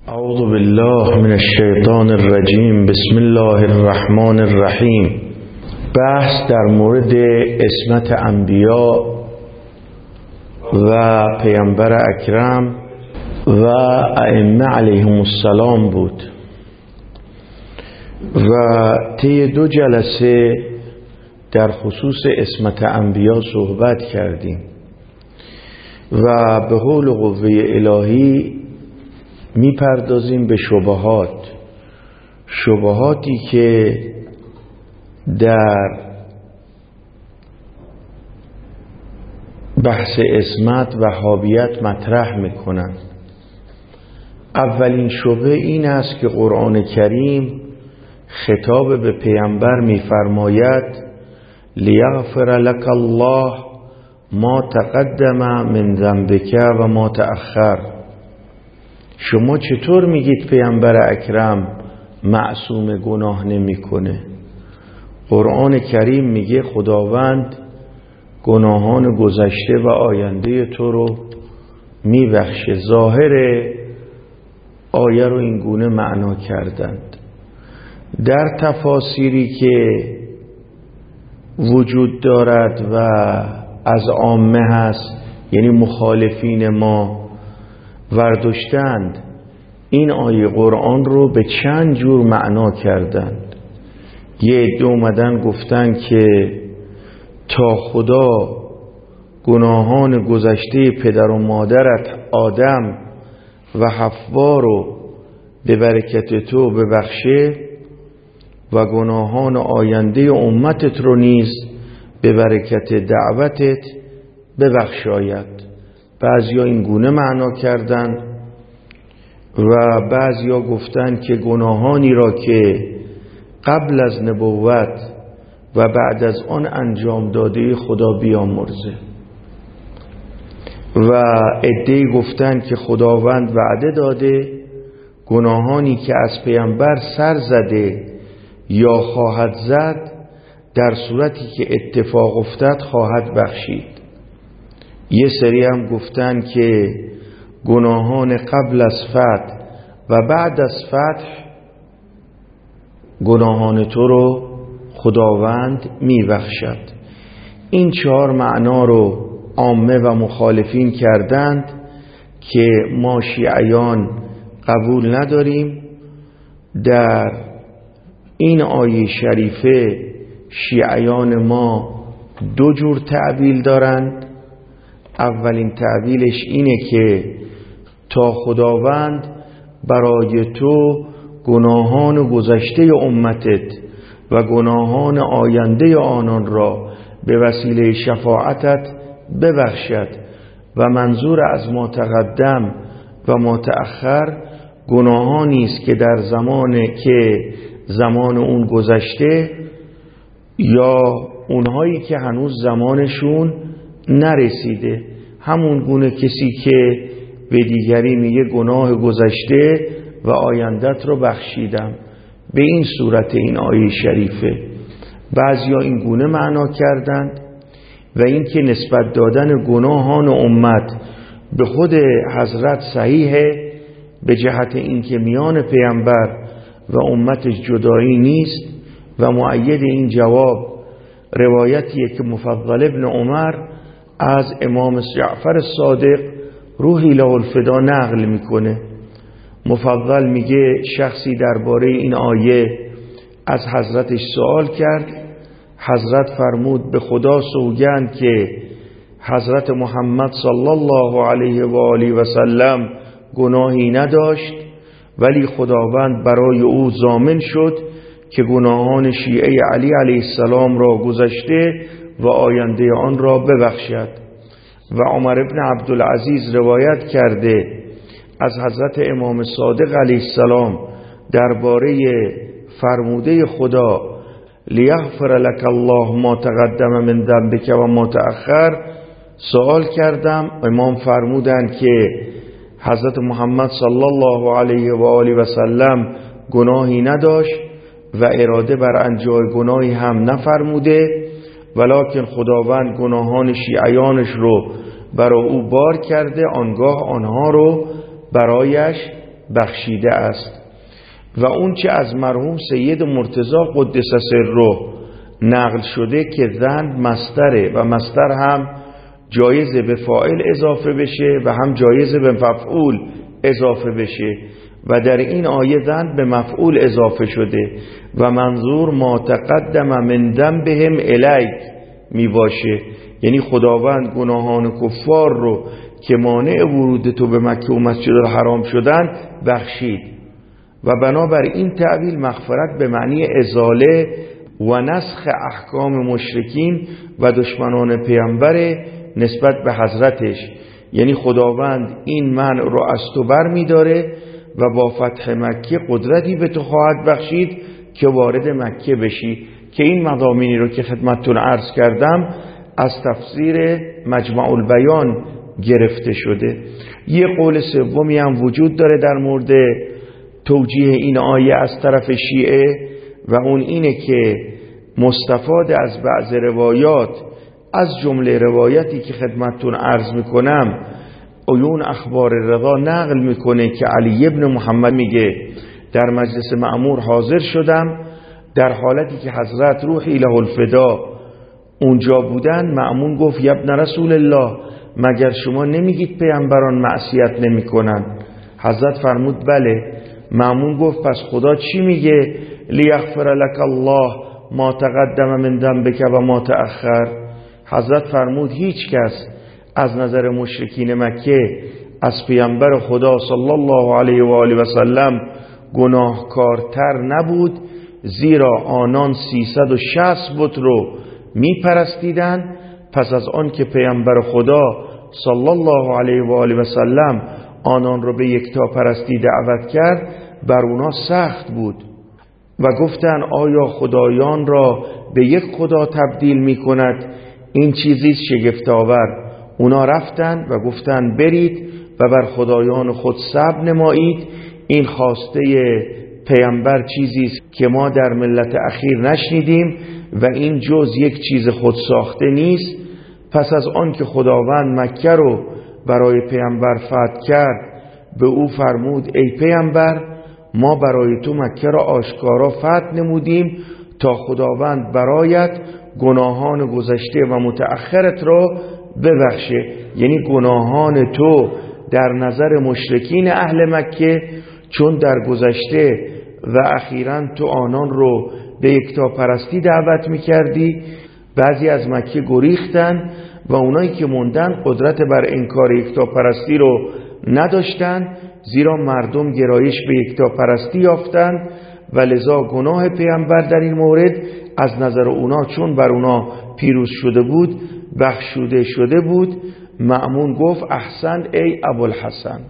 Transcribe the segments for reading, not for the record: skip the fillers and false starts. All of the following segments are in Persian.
اعوذ بالله من الشیطان الرجیم. بسم الله الرحمن الرحیم. بحث در مورد عصمت انبیا و پیامبر اکرم و ائمه علیهم السلام بود و طی 2 جلسه در خصوص عصمت انبیا صحبت کردیم و به حول و قوه الهی میپردازیم به شبهاتی که در بحث عصمت و وهابیت مطرح میکنند. اولین شبهه این است که قرآن کریم خطاب به پیامبر میفرماید لیغفر لك الله ما تقدم من ذنبک و ما تأخر. شما چطور میگید پیامبر اکرم معصوم گناه نمیکنه؟ قرآن کریم میگه خداوند گناهان گذشته و آینده تو رو میبخشه. ظاهر آیه رو این گونه معنا کردند. در تفاسیری که وجود دارد و از عامه هست، یعنی مخالفین ما ورداشتند، این آیه قرآن رو به چند جور معنا کردند. یه عده اومدن گفتن که تا خدا گناهان گذشته پدر و مادرت آدم و حوا رو به برکت تو ببخشه و گناهان آینده امتت رو نیز به برکت دعوتت ببخشاید. بعضیا این گونه معنا کردند و بعضیا گفتند که گناهانی را که قبل از نبوت و بعد از آن انجام داده خدا بیامرزه. و عده‌ای گفتند که خداوند وعده داده گناهانی که از پیامبر سر زده یا خواهد زد در صورتی که اتفاق افتد خواهد بخشید. یه سری هم گفتن که گناهان قبل از فتح و بعد از فتح گناهان تو رو خداوند میبخشد. این 4 معنا رو عامه و مخالفین کردند که ما شیعیان قبول نداریم. در این آیه شریفه شیعیان ما 2 جور تعبیل دارند. اولین تعبیلش اینه که تا خداوند برای تو گناهان گذشته امتت و گناهان آینده آنان را به وسیله شفاعتت ببخشد و منظور از ما تقدم و ما تأخر گناهانی است که در زمان اون گذشته یا اونهایی که هنوز زمانشون نرسیده. همون گونه کسی که به دیگری میگه گناه گذشته و آیندت رو بخشیدم. به این صورت این آیه شریفه. بعضیا این گونه معنا کردند و این که نسبت دادن گناهان امت به خود حضرت صحیحه به جهت این که میان پیامبر و امتش جدایی نیست و مؤید این جواب روایتیه که مفضل ابن عمر از امام جعفر صادق روحی له الفدا نقل میکنه. مفضل میگه شخصی درباره این آیه از حضرتش سوال کرد. حضرت فرمود به خدا سوگند که حضرت محمد صلی الله علیه و آله و سلم گناهی نداشت ولی خداوند برای او ضامن شد که گناهان شیعه علی علیه السلام را گذشته و آینده آن را ببخشد. و عمر ابن عبدالعزیز روایت کرده از حضرت امام صادق علیه السلام درباره فرموده خدا لیغفر لك الله ما تقدم من ذنبک و ما تأخر سوال کردم. امام فرمودند که حضرت محمد صلی الله علیه و آله و سلم گناهی نداشت و اراده بر انجام گناهی هم نفرموده ولکن خداوند گناهان شیعیانش رو برای او بار کرده، آنگاه آنها رو برایش بخشیده است. و اون چه از مرحوم سید مرتضی قدس سره نقل شده که ذنب مصدره و مصدر هم جایزه به فاعل اضافه بشه و هم جایزه به مفعول اضافه بشه و در این آیه ذنب به مفعول اضافه شده و منظور ما تقدم من ذنبهم الیک می باشه، یعنی خداوند گناهان کفار رو که مانع ورود تو به مکه و مسجد الحرام شدن بخشید و بنابر این تعبیر مغفرت به معنی ازاله و نسخ احکام مشرکین و دشمنان پیامبر نسبت به حضرتش، یعنی خداوند این منع رو از تو بر می داره و با فتح مکه قدرتی به تو خواهد بخشید که وارد مکه بشی، که این مضامینی رو که خدمتتون عرض کردم از تفسیر مجمع البیان گرفته شده. یه قول سومی هم وجود داره در مورد توجیه این آیه از طرف شیعه و اون اینه که مستفاد از بعض روایات از جمله روایتی که خدمتتون عرض میکنم عیون اخبار رضا نقل میکنه که علی ابن محمد میگه در مجلس مأمور حاضر شدم در حالتی که حضرت روحی له الفدا اونجا بودن. مأمون گفت یا ابن رسول الله مگر شما نمیگید پیامبران معصیت نمیکنن؟ حضرت فرمود بله. مأمون گفت پس خدا چی میگه؟ لیغفر لك الله ما تقدم من ذنبک و ما تأخر. حضرت فرمود هیچ کس از نظر مشرکین مکه از پیامبر خدا صلی الله علیه و آله و سلم گناهکارتر نبود، زیرا آنان 360 بت رو میپرستیدن. پس از آن که پیامبر خدا صلی الله علیه و آله و سلم آنان رو به یکتا پرستی دعوت کرد بر اونا سخت بود و گفتن آیا خدایان را به یک خدا تبدیل می کند؟ این چیزی شگفت‌آور. اونا رفتن و گفتن برید و بر خدایان خود صبر نمایید، این خواسته پیامبر چیزی است که ما در ملت اخیر نشنیدیم و این جز یک چیز خود ساخته نیست. پس از آن که خداوند مکه رو برای پیامبر فتح کرد به او فرمود ای پیامبر ما برای تو مکه را آشکارا فتح نمودیم تا خداوند برایت گناهان گذشته و متأخرت را ببخشه، یعنی گناهان تو در نظر مشرکین اهل مکه چون در گذشته و اخیراً تو آنان رو به یکتاپرستی دعوت میکردی، بعضی از مکه گریختن و اونایی که موندن قدرت بر انکار یکتاپرستی رو نداشتن، زیرا مردم گرایش به یکتاپرستی یافتند و لذا گناه پیامبر در این مورد از نظر اونا چون بر اونا پیروز شده بود بخشوده شده بود. مأمون گفت احسن ای ابوالحسن.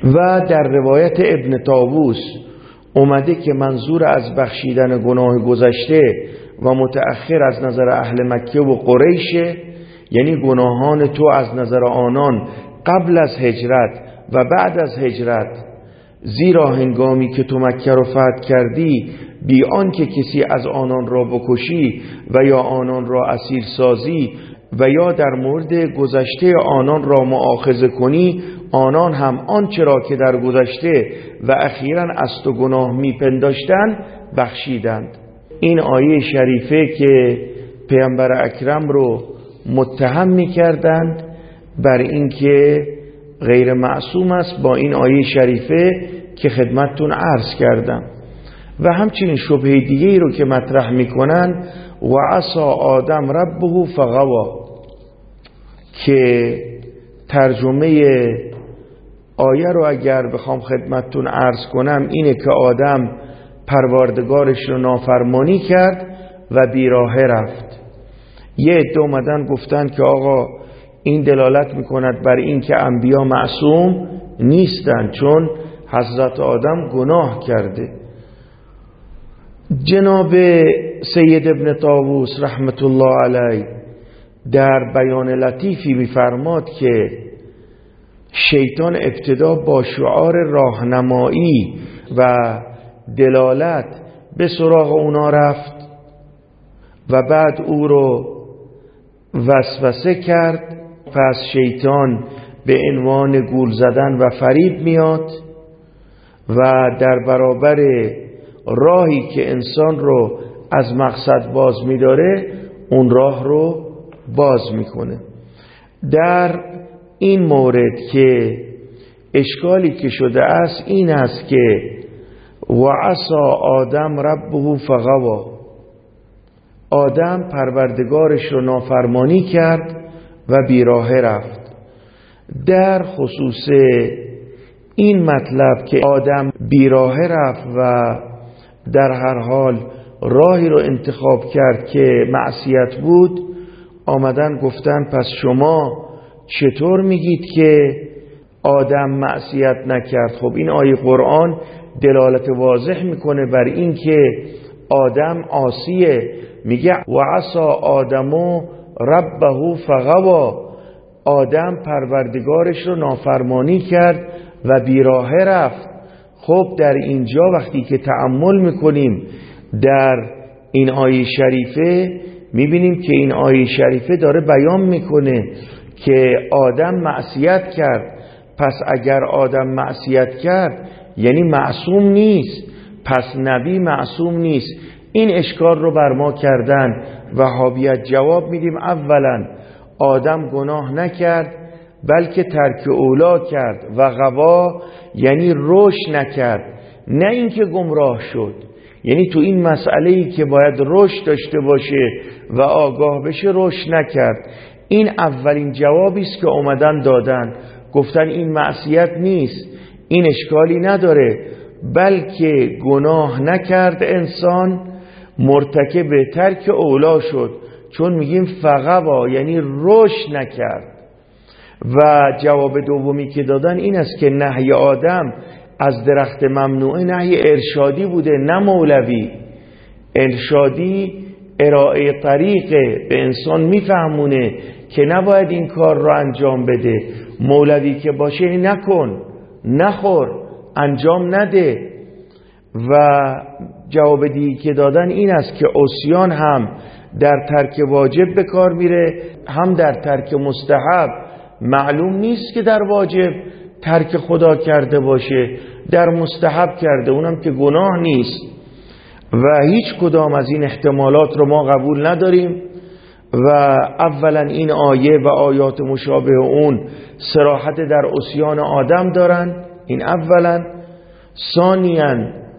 و در روایت ابن طاووس اومده که منظور از بخشیدن گناه گذشته و متأخر از نظر اهل مکه و قریشه، یعنی گناهان تو از نظر آنان قبل از هجرت و بعد از هجرت، زیرا هنگامی که تو مکه رو فتح کردی بی آن که کسی از آنان را بکشی و یا آنان را اسیر سازی و یا در مورد گذشته آنان را مؤاخذه کنی، آنان هم آنچه را که در گذشته و اخیراً از تو گناه میپنداشتند بخشیدند. این آیه شریفه که پیامبر اکرم رو متهم میکردند بر اینکه غیر معصوم است، با این آیه شریفه که خدمتتون عرض کردم. و همچنین شبهه دیگه ای رو که مطرح میکنن و عصا آدم ربه فغوا، که ترجمه آیه رو اگر بخوام خدمتتون عرض کنم اینه که آدم پروردگارش رو نافرمانی کرد و بیراه رفت. یه عده اومدن گفتن که آقا این دلالت میکند بر این که انبیا معصوم نیستن چون حضرت آدم گناه کرده. جناب سید ابن طاووس رحمت الله علیه در بیان لطیفی میفرماد که شیطان ابتدا با شعار راهنمایی و دلالت به سراغ اونا رفت و بعد او رو وسوسه کرد. پس شیطان به عنوان گول زدن و فریب میاد و در برابر راهی که انسان رو از مقصد باز می‌داره اون راه رو باز میکنه. در این مورد که اشکالی که شده است این است که وعصى آدم ربه فغوا، آدم پروردگارش رو نافرمانی کرد و بیراهه رفت. در خصوص این مطلب که آدم بیراهه رفت و در هر حال راهی رو انتخاب کرد که معصیت بود، آمدن گفتن پس شما چطور میگید که آدم معصیت نکرد؟ خب این آیه قرآن دلالت واضح میکنه بر این که آدم عاصیه. میگه وعصى آدم ربه فغوا، آدم پروردگارش رو نافرمانی کرد و بیراهه رفت. خب در اینجا وقتی که تأمل میکنیم در این آیه شریفه میبینیم که این آیه شریفه داره بیان میکنه که آدم معصیت کرد. پس اگر آدم معصیت کرد یعنی معصوم نیست، پس نبی معصوم نیست. این اشکال رو بر ما کردن. وهابیت جواب میدیم اولا آدم گناه نکرد بلکه ترک اولا کرد و غوا یعنی رشد نکرد، نه اینکه گمراه شد. یعنی تو این مسئله‌ای که باید رشد داشته باشه و آگاه بشه رشد نکرد. این اولین جوابی است که اومدن دادن، گفتن این معصیت نیست، این اشکالی نداره، بلکه گناه نکرد انسان، مرتکب ترک اولا شد. چون میگیم فغوا یعنی رشد نکرد. و جواب دومی که دادن این است که نهی آدم از درخت ممنوعه نهی ارشادی بوده نه مولوی. ارشادی ارائه طریقه به انسان میفهمونه که نباید این کار رو انجام بده. مولوی که باشه نکن، نخور، انجام نده. و جواب دیگه که دادن این است که عصیان هم در ترک واجب به کار میره، هم در ترک مستحب. معلوم نیست که در واجب ترک خدا کرده باشه، در مستحب کرده، اونم که گناه نیست. و هیچ کدام از این احتمالات رو ما قبول نداریم. و اولا این آیه و آیات مشابه اون صراحت در عصیان آدم دارن، این اولا. ثانیاً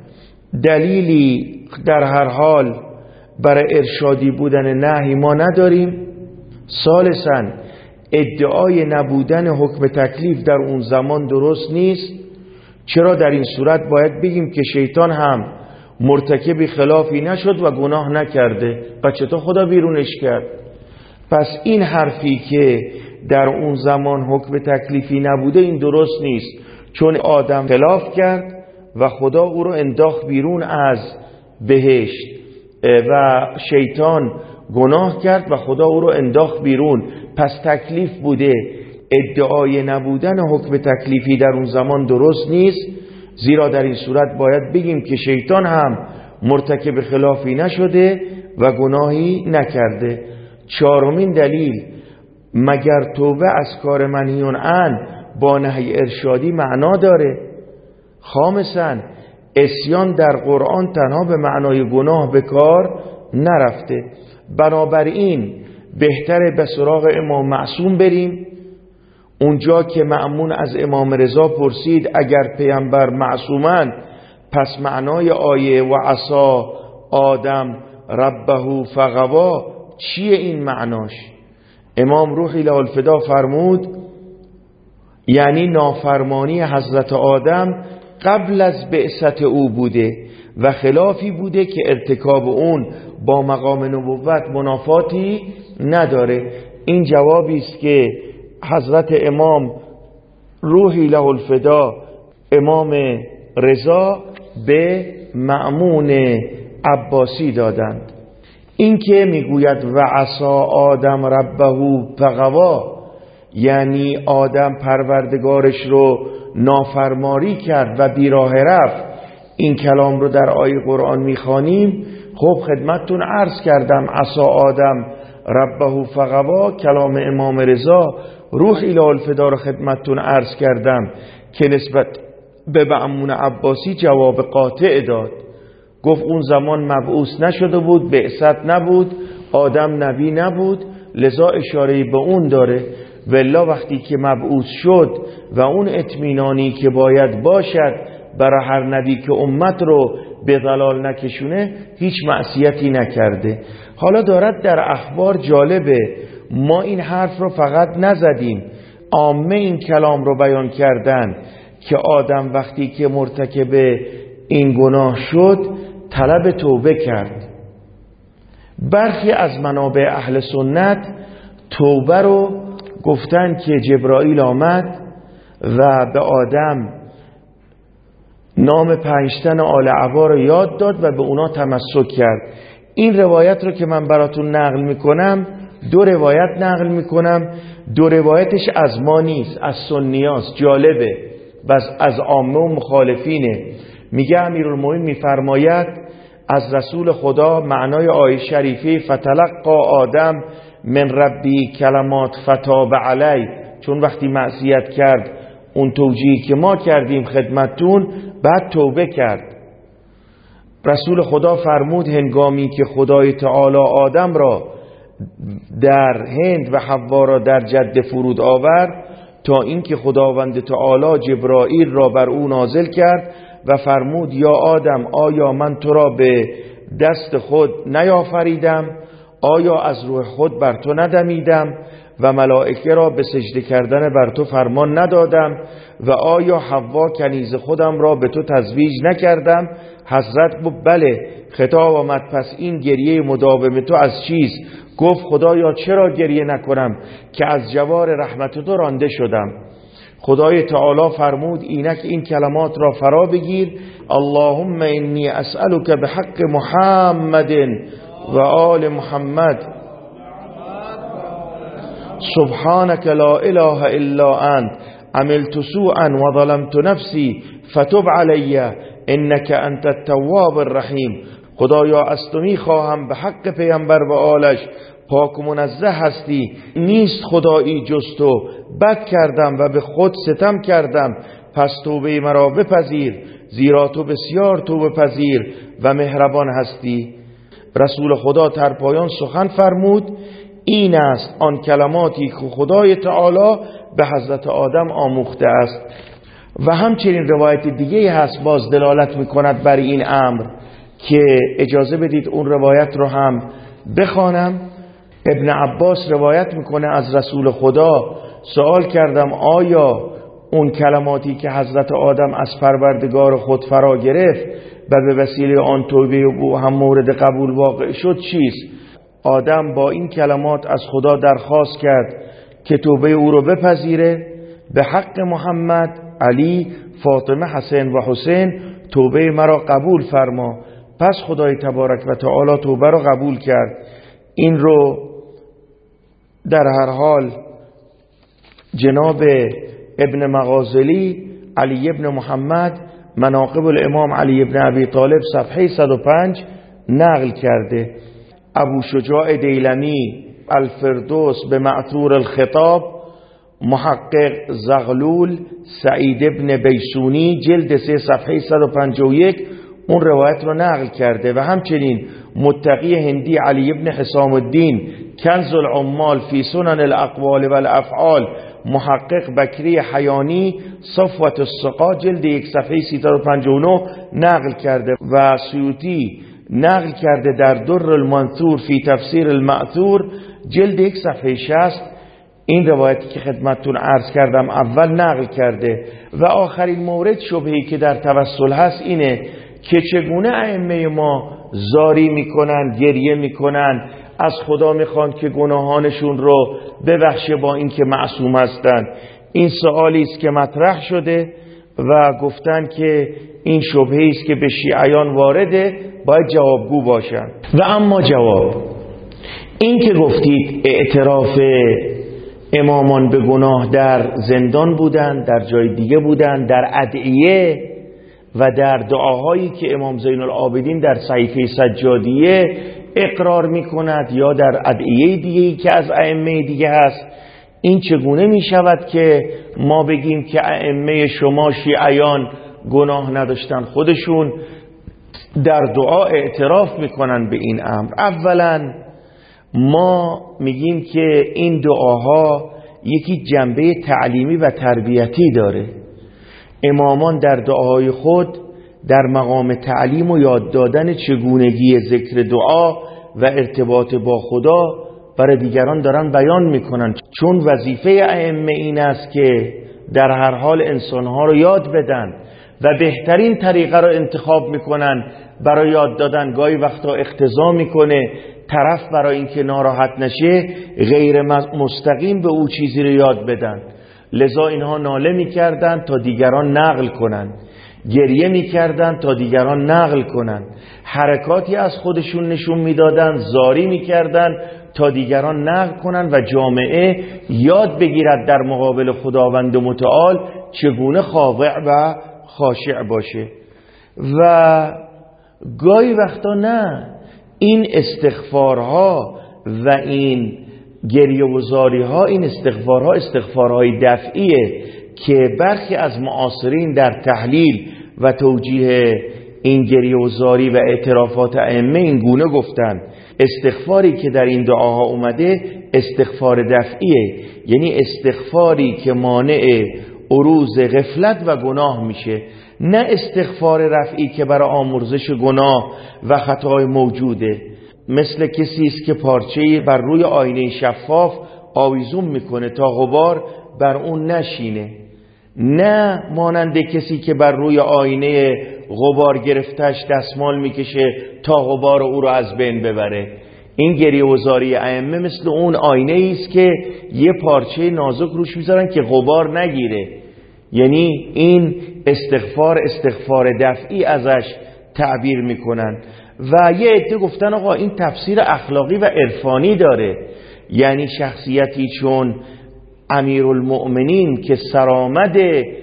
دلیلی در هر حال برای ارشادی بودن نهی ما نداریم. ثالثاً ادعای نبودن حکم تکلیف در اون زمان درست نیست. چرا در این صورت باید بگیم که شیطان هم مرتکب خلافی نشد و گناه نکرده، و چطور خدا بیرونش کرد؟ پس این حرفی که در اون زمان حکم تکلیفی نبوده این درست نیست، چون آدم خلاف کرد و خدا او رو انداخت بیرون از بهشت و شیطان گناه کرد و خدا او رو انداخت بیرون، پس تکلیف بوده. ادعای نبودن حکم تکلیفی در اون زمان درست نیست، زیرا در این صورت باید بگیم که شیطان هم مرتکب خلافی نشده و گناهی نکرده. چهارمین دلیل، مگر توبه از کار منهی عنه با نهی ارشادی معنا داره؟ خامساً عصیان در قرآن تنها به معنای گناه به کار نرفته. بنابراین بهتره به سراغ امام معصوم بریم. اونجا که مأمون از امام رضا پرسید اگر پیامبر معصومن پس معنای آیه و عصا آدم ربه فغوا چیه؟ این معناش امام روحی له الفدا فرمود یعنی نافرمانی حضرت آدم قبل از بعثت او بوده و خلافی بوده که ارتکاب اون با مقام نبوت منافاتی نداره. این جوابی است که حضرت امام روحی له الفدا امام رضا به مأمون عباسی دادند. این که میگوید و عصا آدم ربه فغوا یعنی آدم پروردگارش رو نافرمانی کرد و بیراه رفت، این کلام رو در آیه قرآن میخوانیم. خب خدمتتون عرض کردم عصا آدم ربه فغوا کلام امام رضا روحی له الفدا رو خدمتتون عرض کردم که نسبت به مأمون عباسی جواب قاطع داد، گفت اون زمان مبعوث نشده بود، بعثت نبود، آدم نبی نبود، لذا اشاره به اون داره. والله وقتی که مبعوث شد و اون اطمینانی که باید باشد برای هر نبی که امت رو به ضلال نکشونه، هیچ معصیتی نکرده. حالا دارد در اخبار جالبه، ما این حرف رو فقط نزدیم، عامه این کلام رو بیان کردن که آدم وقتی که مرتکب این گناه شد طلب توبه کرد. برخی از منابع اهل سنت توبه رو گفتن که جبرائیل آمد و به آدم نام 5 تن آل عبا رو یاد داد و به اونا تمسک کرد. این روایت رو که من براتون نقل میکنم، 2 روایت نقل میکنم، 2 روایتش از ما نیست، از سنیاست. جالبه بس از عامه و مخالفینه. میگه امیرالمومنین میفرماید از رسول خدا معنای آیه شریفه فتلقی آدم من ربی کلمات فتاب علی، چون وقتی معصیت کرد اون توجیهی که ما کردیم خدمتتون، بعد توبه کرد. رسول خدا فرمود هنگامی که خدای تعالی آدم را در هند و حوا را در جده فرود آورد، تا اینکه خداوند تعالی جبرائیل را بر او نازل کرد و فرمود یا آدم آیا من تو را به دست خود نیافریدم؟ آیا از روح خود بر تو ندمیدم و ملائکه را به سجده کردن بر تو فرمان ندادم و آیا حوا کنیز خودم را به تو تزویج نکردم؟ حضرت گفت بله. خطاب آمد پس این گریه مداوم تو از چیست؟ گفت خدایا چرا گریه نکنم که از جوار رحمت تو رانده شدم. خدای تعالی فرمود اینک این کلمات را فرا بگیر، اللهم انی اسألک بحق محمد و آل محمد سبحانك لا اله الا انت عملت سوءا و ظلمت نفسی فتب علی انک انت التواب الرحیم. خدایا از تو میخواهم به حق پیامبر و آلش، پاک و منزه هستی، نیست خدایی جز تو، بد کردم و به خود ستم کردم، پس توبه مرا بپذیر، زیرا تو بسیار توبه پذیر و مهربان هستی. رسول خدا ترپایان سخن فرمود این است آن کلماتی که خدای تعالی به حضرت آدم آموخته است. و همچنین روایت دیگه هست باز دلالت میکند بر این امر که اجازه بدید اون روایت رو هم بخوانم. ابن عباس روایت میکنه از رسول خدا سوال کردم آیا اون کلماتی که حضرت آدم از پروردگار خود فرا گرفت و به وسیله آن توبه او هم مورد قبول واقع شد چیست؟ آدم با این کلمات از خدا درخواست کرد که توبه او رو بپذیره، به حق محمد، علی، فاطمه، حسین و حسین توبه مرا قبول فرما. پس خدای تبارک و تعالی توبه رو قبول کرد. این رو در هر حال جناب ابن مغازلی علی ابن محمد مناقب الامام علی ابن ابی طالب صفحه 105 نقل کرده. ابو شجاع دیلمی الفردوس به معثور الخطاب، محقق زغلول سعید ابن بیسونی جلد 3 صفحه 151 اون روایت رو نقل کرده. و همچنین متقی هندی علی ابن حسام الدین کنز العمال فی سنن الاقوال والافعال، محقق بکری حیانی صفوة السقا جلد 1 صفحه 359 نقل کرده. و سیوطی نقل کرده در در المنثور فی تفسیر المأثور جلد 1 صفحه 60 این روایتی که خدمتتون عرض کردم اول نقل کرده. و آخرین مورد شبهی که در توسل هست اینه که چگونه ائمه ما زاری میکنن، گریه میکنن، از خدا میخوان که گناهانشون رو ببخشه با اینکه معصوم هستن. این سوالی است که مطرح شده و گفتن که این شبهه است که به شیعیان وارده، باید جوابگو باشن. و اما جواب این که گفتید اعتراف امامان به گناه در زندان بودن، در جای دیگه بودن، در ادعیه و در دعاهایی که امام زین العابدین در صحیفه سجادیه اقرار میکند یا در ادعیه دیگه‌ای که از ائمه دیگه هست، این چگونه میشود که ما بگیم که ائمه شما شیعیان گناه نداشتن خودشون در دعا اعتراف میکنن به این امر. اولا ما میگیم که این دعاها یکی جنبه تعلیمی و تربیتی داره. امامان در دعاهای خود در مقام تعلیم و یاد دادن چگونگی ذکر دعا و ارتباط با خدا برای دیگران دارن بیان میکنن، چون وظیفه ائمه این است که در هر حال انسانها رو یاد بدن و بهترین طریقه رو انتخاب میکنن برای یاد دادن. گاهی وقتا اقتضا میکنه طرف برای اینکه ناراحت نشه غیر مستقیم به او چیزی رو یاد بدن، لذا اینها ناله میکردن تا دیگران نقل کنن، گریه میکردن تا دیگران نقل کنن، حرکاتی از خودشون نشون میدادن، زاری میکردن تا دیگران نقل کنن و جامعه یاد بگیرد در مقابل خداوند متعال چگونه خاضع و خاشع باشه. و گاهی وقتا نه، این استغفارها و این گریه و زاریها، این استغفارهای دفعیه که برخی از معاصرین در تحلیل و توجیه این گریه و زاری و اعترافات ائمه این گونه گفتن: استغفاری که در این دعاها اومده استغفار دفعیه، یعنی استغفاری که مانع عروض غفلت و گناه میشه، نه استغفار رفعی که برای آمرزش گناه و خطای موجوده. مثل کسی است که پارچه‌ای بر روی آینه شفاف آویزون میکنه تا غبار بر اون نشینه، نه مانند کسی که بر روی آینه غبار گرفتش دستمال میکشه تا غبار او رو از بین ببره. این گریه و زاری ائمه مثل اون آینه است که یه پارچه نازک روش میذارن که غبار نگیره، یعنی این استغفار دفعی ازش تعبیر میکنن. و یه عده گفتن آقا این تفسیر اخلاقی و عرفانی داره، یعنی شخصیتی چون امیرالمؤمنین که سرآمد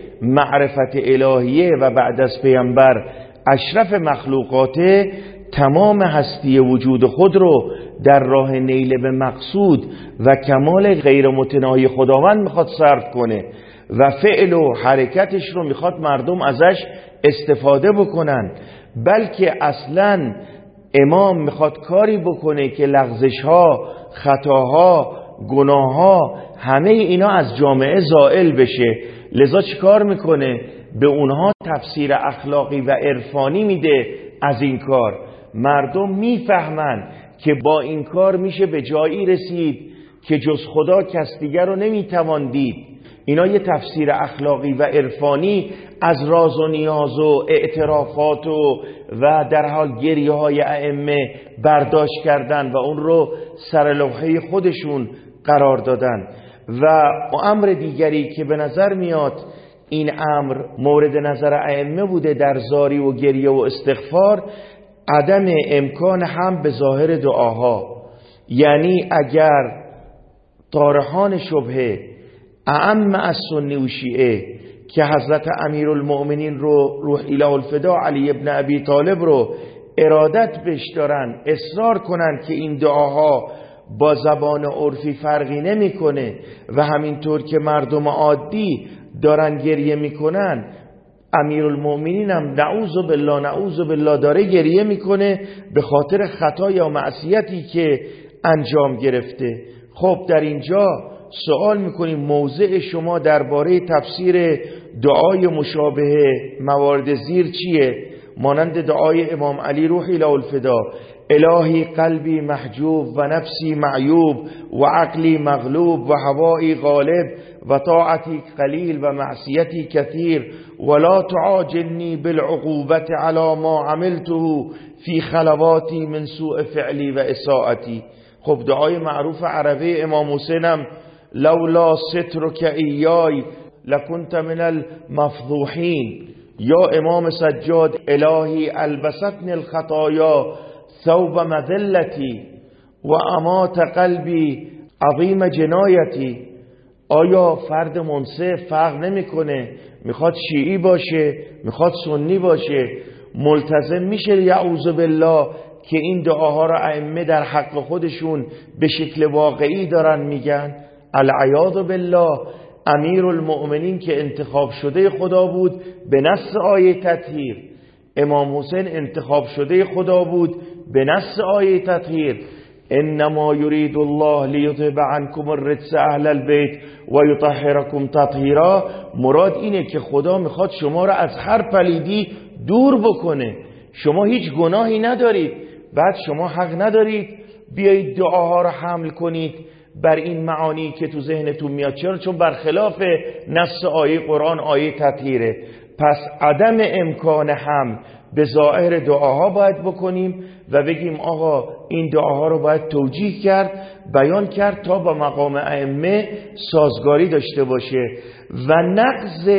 معرفت الهیه و بعد از پیامبر اشرف مخلوقاته، تمام هستی وجود خود رو در راه نیل به مقصود و کمال غیر متناهی خداوند میخواد صرف کنه و فعل و حرکتش رو میخواد مردم ازش استفاده بکنن، بلکه اصلا امام میخواد کاری بکنه که لغزش‌ها، خطاها، گناه‌ها، همه اینا از جامعه زائل بشه. لذا چیکار میکنه؟ به اونها تفسیر اخلاقی و عرفانی میده از این کار. مردم میفهمن که با این کار میشه به جایی رسید که جز خدا کس دیگر رو نمیتوان دید. اینا یه تفسیر اخلاقی و عرفانی از راز و نیاز و اعترافات و در حال گریه های ائمه برداشت کردن و اون رو سر لوحه خودشون قرار دادن. و امر دیگری که به نظر میاد این امر مورد نظر ائمه بوده در زاری و گریه و استغفار، عدم امکان هم به ظاهر دعاها، یعنی اگر طارحان شبهه اعم از سنی و شیعه که حضرت امیرالمؤمنین رو روح اله الفدا علی ابن ابی طالب رو ارادت بهش دارن، اصرار کنن که این دعاها با زبان عرفی فرقی نمیکنه و همینطور که مردم عادی دارن گریه میکنن، امیرالمؤمنین هم نعوذ بالله داره گریه میکنه به خاطر خطا یا معصیتی که انجام گرفته. خب در اینجا سوال میکنیم موضع شما درباره تفسیر دعای مشابه موارد زیر چیه؟ مانند دعای امام علی روح اله الفدا: الهی قلبی محجوب و نفسی معیوب و عقلی مغلوب و هوایی غالب و طاعتی قلیل و معصیتی کثیر ولا تعاجلنی بالعقوبت علی ما عملته فی خلواتی من سوء فعلی و اساءتی. خب دعای معروف عربی امام حسینم: لولا سترک ایای لکنت من المفضوحین. یا امام سجاد: الهی البستنی الخطایا ثوب مذلتی و امات قلبی عظیم جنایتی. آیا فرد منصف فرق نمیکنه، میخواد شیعی باشه میخواد سنی باشه، ملتزم میشه یعوذ بالله که این دعاها را ائمه در حق خودشون به شکل واقعی دارن میگن؟ العیاذ بالله. امیرالمؤمنین که انتخاب شده خدا بود به نص آیه تطهیر، امام حسین انتخاب شده خدا بود به نص آیه تطهیر. انما یرید الله لیذهب عنکم الرجس اهل البیت و یطهرکم تطهیرا. مراد اینه که خدا میخواد شما را از هر پلیدی دور بکنه. شما هیچ گناهی ندارید، بعد شما حق ندارید بیایید دعاها را حمل کنید بر این معانی که تو ذهنتون میاد. چرا؟ چون برخلاف نص آیه قرآن آیه تطهیره. پس عدم امکان حمل به ظاهر دعاها باید بکنیم و بگیم آقا این دعاها رو باید توجیه کرد، بیان کرد تا با مقام ائمه سازگاری داشته باشه. و نقض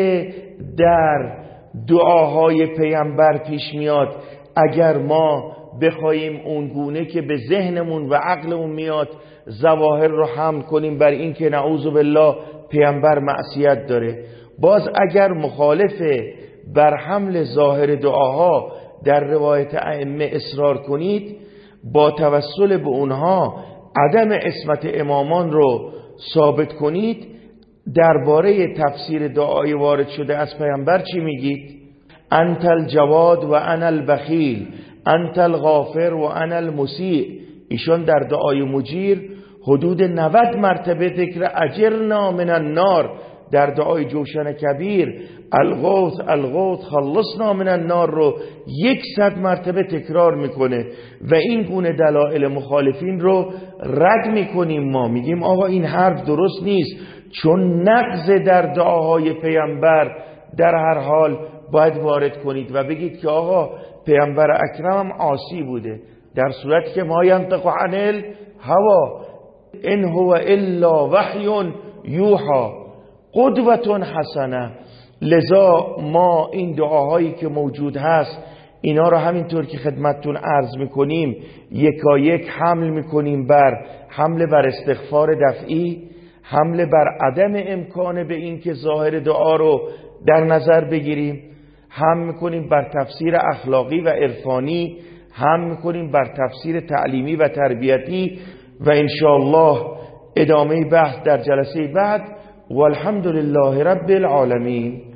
در دعاهای پیامبر پیش میاد اگر ما بخوایم اون گونه که به ذهنمون و عقلمون میاد ظواهر رو حمل کنیم بر این که نعوذ بالله پیامبر معصیت داره. باز اگر مخالف بر حمل ظاهر دعاها در روایت ائمه اصرار کنید، با توسل به اونها عدم عصمت امامان رو ثابت کنید، درباره تفسیر دعای وارد شده از پیامبر چی میگید؟ انت الجواد و انا البخیل، انت الغافر و انا المسیء. ایشان در دعای مجیر حدود 90 مرتبه ذکر اجرنا من النار، در دعای جوشن کبیر الغوث الغوث خلصنا من النار رو 100 مرتبه تکرار میکنه. و این گونه دلایل مخالفین رو رد میکنیم. ما میگیم آقا این حرف درست نیست، چون نقض در دعاهای پیامبر در هر حال باید وارد کنید و بگید که آقا پیامبر اکرم عاصی بوده، در صورتی که ما ینطق عن الهوا ان هو الا وحی یوحی قدوة حسنه. لذا ما این دعاهایی که موجود هست اینا رو همینطور که خدمتتون عرض میکنیم یکایک حمل میکنیم حمله بر استغفار دفعی، حمله بر عدم امکان به این که ظاهر دعا رو در نظر بگیریم، حمل میکنیم بر تفسیر اخلاقی و عرفانی، حمل میکنیم بر تفسیر تعلیمی و تربیتی. و انشاءالله ادامه بحث در جلسه بعد. والحمد لله رب العالمین.